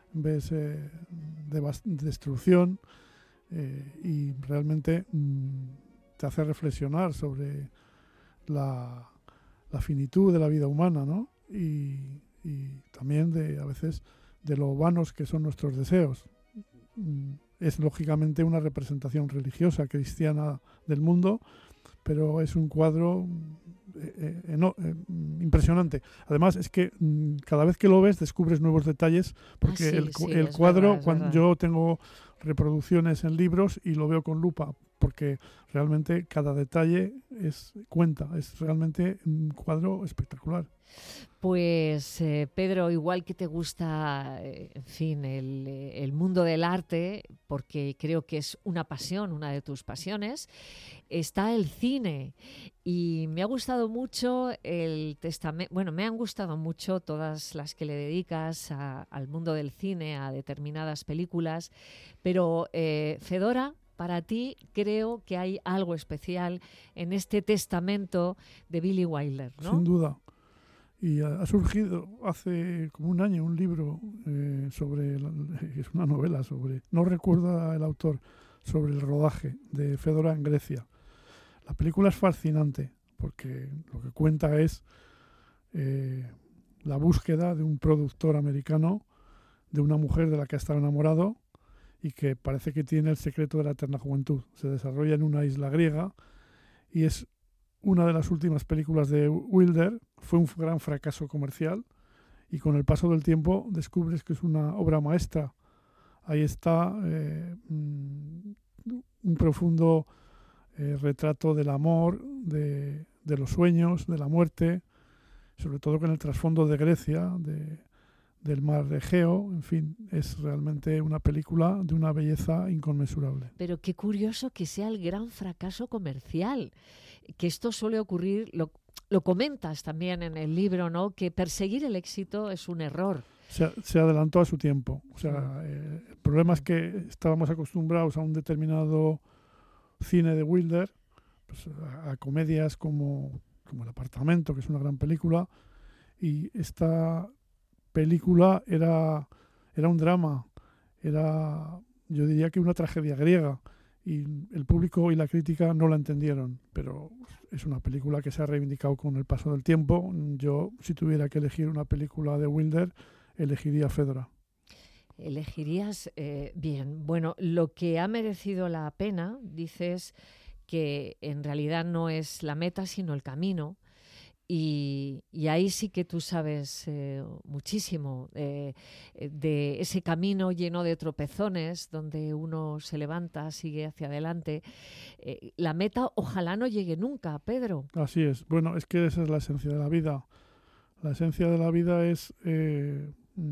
destrucción, y realmente te hace reflexionar sobre la finitud de la vida humana, ¿no? Y también a veces de lo vanos que son nuestros deseos. Es lógicamente una representación religiosa cristiana del mundo, pero es un cuadro impresionante. Además, es que cada vez que lo ves descubres nuevos detalles, porque el cuadro, cuando yo tengo reproducciones en libros y lo veo con lupa, porque realmente cada detalle cuenta, es realmente un cuadro espectacular. Pues Pedro, igual que te gusta, en fin, el mundo del arte, porque creo que es una pasión, una de tus pasiones, está el cine. Y me ha gustado mucho el testamento, bueno, me han gustado mucho todas las que le dedicas al mundo del cine, a determinadas películas, pero Fedora, para ti creo que hay algo especial en este testamento de Billy Wilder, ¿no? Sin duda. Y ha surgido hace como un año un libro es una novela no recuerdo el autor, sobre el rodaje de Fedora en Grecia. La película es fascinante porque lo que cuenta es la búsqueda de un productor americano de una mujer de la que ha estado enamorado y que parece que tiene el secreto de la eterna juventud. Se desarrolla en una isla griega y es una de las últimas películas de Wilder. Fue un gran fracaso comercial y con el paso del tiempo descubres que es una obra maestra. Ahí está un profundo retrato del amor, de los sueños, de la muerte, sobre todo con el trasfondo de Grecia, del mar Egeo. En fin, es realmente una película de una belleza inconmensurable. Pero qué curioso que sea el gran fracaso comercial, que esto suele ocurrir, lo comentas también en el libro, ¿no? Que perseguir el éxito es un error. Se adelantó a su tiempo. O sea, el problema es que estábamos acostumbrados a un determinado cine de Wilder, pues a comedias como El apartamento, que es una gran película, y esta película era un drama, yo diría que una tragedia griega, y el público y la crítica no la entendieron, pero es una película que se ha reivindicado con el paso del tiempo. Yo, si tuviera que elegir una película de Wilder, elegiría Fedora. Elegirías, bien. Bueno, lo que ha merecido la pena, dices que en realidad no es la meta, sino el camino. Y ahí sí que tú sabes muchísimo de ese camino lleno de tropezones, donde uno se levanta, sigue hacia adelante. La meta ojalá no llegue nunca, Pedro. Así es. Bueno, es que esa es la esencia de la vida. La esencia de la vida es el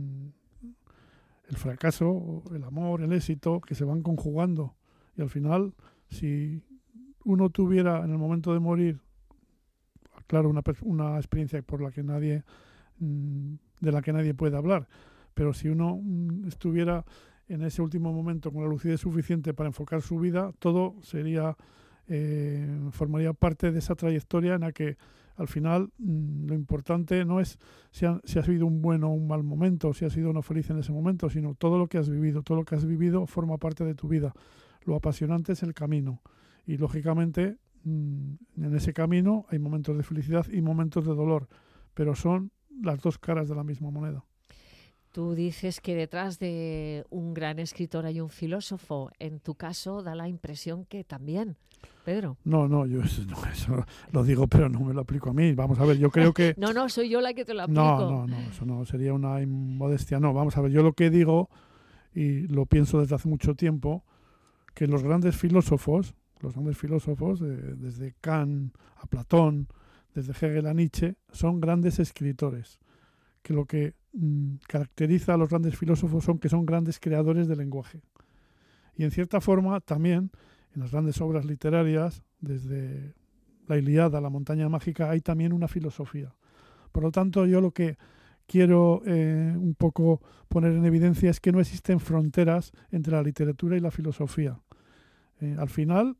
fracaso, el amor, el éxito, que se van conjugando. Y al final, si uno tuviera en el momento de morir, claro, una experiencia por la que de la que nadie puede hablar, pero si uno estuviera en ese último momento con la lucidez suficiente para enfocar su vida, todo formaría parte de esa trayectoria en la que al final lo importante no es si ha sido un buen o un mal momento, si has sido no feliz en ese momento, sino todo lo que has vivido. Todo lo que has vivido forma parte de tu vida. Lo apasionante es el camino y, lógicamente, en ese camino hay momentos de felicidad y momentos de dolor, pero son las dos caras de la misma moneda. Tú dices que detrás de un gran escritor hay un filósofo. En tu caso da la impresión que también, Pedro. No, yo eso lo digo, pero no me lo aplico a mí. Vamos a ver, yo creo que... No, soy yo la que te lo aplico. No, eso no sería una inmodestia. No, vamos a ver, yo lo que digo, y lo pienso desde hace mucho tiempo, que los grandes filósofos, desde Kant a Platón, desde Hegel a Nietzsche, son grandes escritores. Que lo que caracteriza a los grandes filósofos son que son grandes creadores de lenguaje. Y en cierta forma también en las grandes obras literarias, desde la Ilíada a la montaña mágica, hay también una filosofía. Por lo tanto, yo lo que quiero un poco poner en evidencia es que no existen fronteras entre la literatura y la filosofía. Al final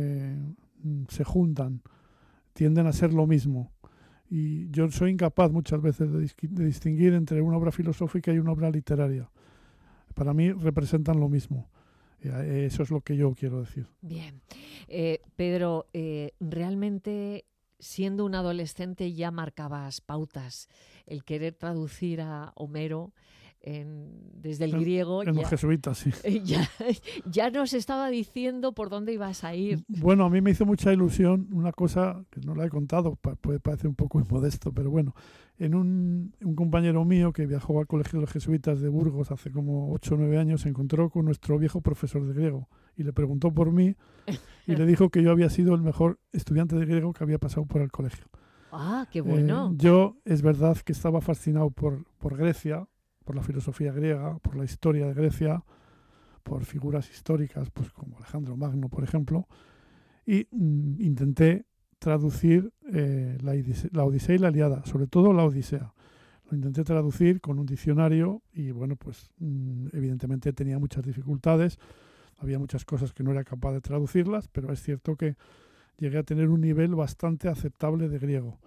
se juntan, tienden a ser lo mismo. Y yo soy incapaz muchas veces de distinguir entre una obra filosófica y una obra literaria. Para mí representan lo mismo. Eso es lo que yo quiero decir. Bien. Pedro, realmente siendo un adolescente ya marcabas pautas. El querer traducir a Homero desde el griego. En los jesuitas, sí. Ya nos estaba diciendo por dónde ibas a ir. Bueno, a mí me hizo mucha ilusión una cosa que no la he contado, puede parecer un poco inmodesto, pero bueno, en un compañero mío que viajó al Colegio de los Jesuitas de Burgos hace como 8 o 9 años, se encontró con nuestro viejo profesor de griego y le preguntó por mí y le dijo que yo había sido el mejor estudiante de griego que había pasado por el colegio. ¡Ah, qué bueno! Yo, es verdad que estaba fascinado por Grecia, por la filosofía griega, por la historia de Grecia, por figuras históricas, pues como Alejandro Magno, por ejemplo, y intenté traducir la Odisea y la Ilíada, sobre todo la Odisea. Lo intenté traducir con un diccionario y, bueno, pues evidentemente tenía muchas dificultades, había muchas cosas que no era capaz de traducirlas, pero es cierto que llegué a tener un nivel bastante aceptable de griego.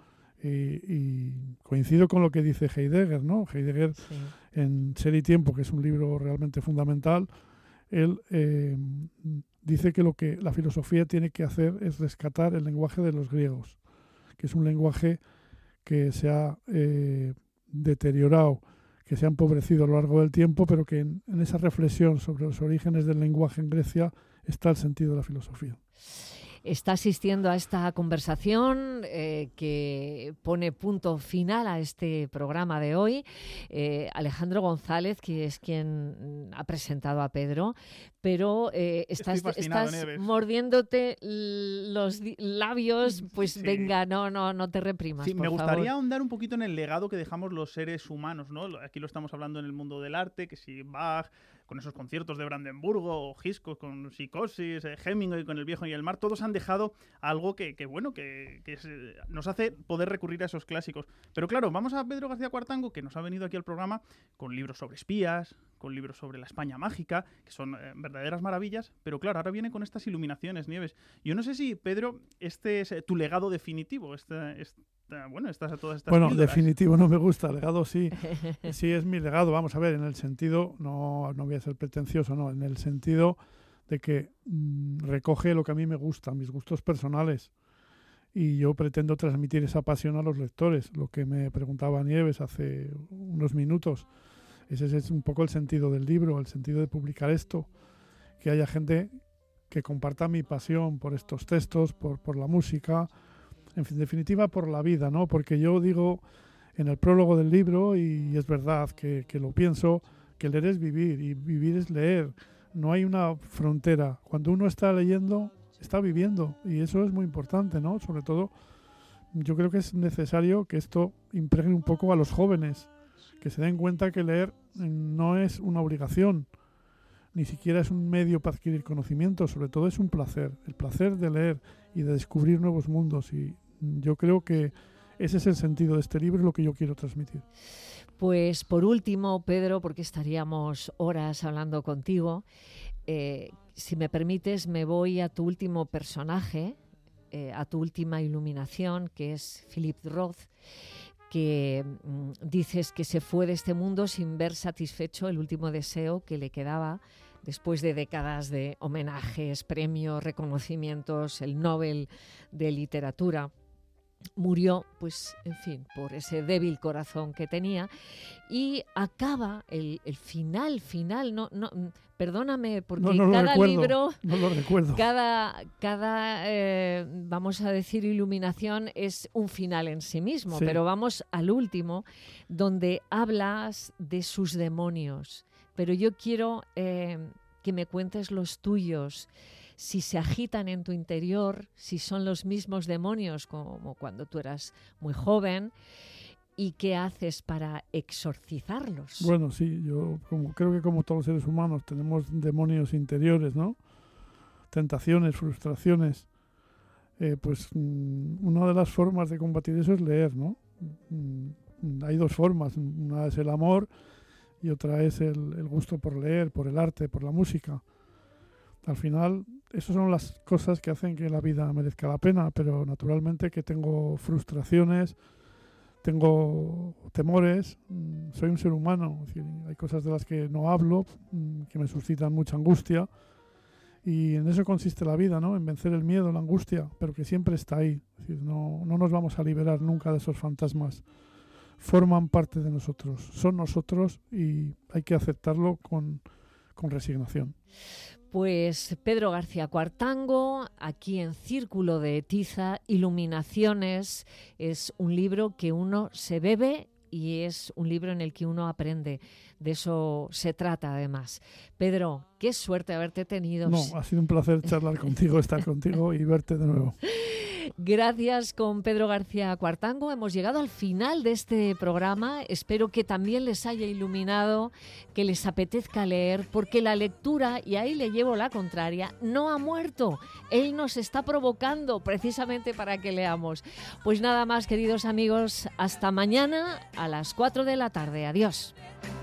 Y coincido con lo que dice Heidegger, ¿no? Heidegger, sí, en Ser y Tiempo, que es un libro realmente fundamental, él dice que lo que la filosofía tiene que hacer es rescatar el lenguaje de los griegos, que es un lenguaje que se ha deteriorado, que se ha empobrecido a lo largo del tiempo, pero que en esa reflexión sobre los orígenes del lenguaje en Grecia está el sentido de la filosofía. Está asistiendo a esta conversación que pone punto final a este programa de hoy. Alejandro González, que es quien ha presentado a Pedro, pero estás mordiéndote los labios, pues sí. Venga, no te reprimas, sí, por me gustaría favor. ahondar un poquito en el legado que dejamos los seres humanos, ¿no? Aquí lo estamos hablando en el mundo del arte, que si Bach, con esos conciertos de Brandenburgo, o Hitchcock con Psicosis, Hemingway con El viejo y el mar, todos han dejado algo que nos hace poder recurrir a esos clásicos. Pero claro, vamos a Pedro García Cuartango, que nos ha venido aquí al programa con libros sobre espías, con libros sobre la España mágica, que son verdaderas maravillas, pero claro, ahora viene con estas iluminaciones, Nieves. Yo no sé si, Pedro, este es tu legado definitivo, todas estas Bueno, píldoras. Definitivo no me gusta, legado sí. Sí es mi legado, vamos a ver, en el sentido, no voy a ser pretencioso, no, en el sentido de que recoge lo que a mí me gusta, mis gustos personales. Y yo pretendo transmitir esa pasión a los lectores, lo que me preguntaba Nieves hace unos minutos. Ese es un poco el sentido del libro, el sentido de publicar esto, que haya gente que comparta mi pasión por estos textos, por la música, en definitiva por la vida, ¿no? Porque yo digo en el prólogo del libro, y es verdad que lo pienso, que leer es vivir y vivir es leer. No hay una frontera. Cuando uno está leyendo, está viviendo, y eso es muy importante, ¿no? Sobre todo, yo creo que es necesario que esto impregne un poco a los jóvenes, que se den cuenta que leer no es una obligación, ni siquiera es un medio para adquirir conocimiento, sobre todo es un placer, el placer de leer y de descubrir nuevos mundos, y yo creo que ese es el sentido de este libro y lo que yo quiero transmitir. Pues por último, Pedro, porque estaríamos horas hablando contigo, si me permites me voy a tu último personaje, a tu última iluminación, que es Philip Roth, que dices que se fue de este mundo sin ver satisfecho el último deseo que le quedaba después de décadas de homenajes, premios, reconocimientos, el Nobel de Literatura. Murió, pues, en fin, por ese débil corazón que tenía, y acaba el final, perdóname, porque cada libro, no lo recuerdo. cada vamos a decir, iluminación es un final en sí mismo, sí. Pero vamos al último, donde hablas de sus demonios, pero yo quiero que me cuentes los tuyos. Si se agitan en tu interior, si son los mismos demonios como cuando tú eras muy joven, y qué haces para exorcizarlos. Bueno, sí, yo creo que como todos los seres humanos tenemos demonios interiores, ¿no? Tentaciones, frustraciones. Pues una de las formas de combatir eso es leer, ¿no? Hay dos formas, una es el amor y otra es el gusto por leer, por el arte, por la música. Al final, esas son las cosas que hacen que la vida merezca la pena, pero naturalmente que tengo frustraciones, tengo temores, soy un ser humano, es decir, hay cosas de las que no hablo, que me suscitan mucha angustia, y en eso consiste la vida, ¿no? En vencer el miedo, la angustia, pero que siempre está ahí. Es decir, no nos vamos a liberar nunca de esos fantasmas. Forman parte de nosotros, son nosotros y hay que aceptarlo con resignación. Pues Pedro García Cuartango, aquí en Círculo de Tiza, Iluminaciones, es un libro que uno se bebe y es un libro en el que uno aprende. De eso se trata, además. Pedro, qué suerte haberte tenido. No, ha sido un placer charlar contigo, estar contigo y verte de nuevo. Gracias con Pedro García Cuartango. Hemos llegado al final de este programa. Espero que también les haya iluminado, que les apetezca leer, porque la lectura, y ahí le llevo la contraria, no ha muerto. Él nos está provocando precisamente para que leamos. Pues nada más, queridos amigos, hasta mañana a las 4 de la tarde. Adiós.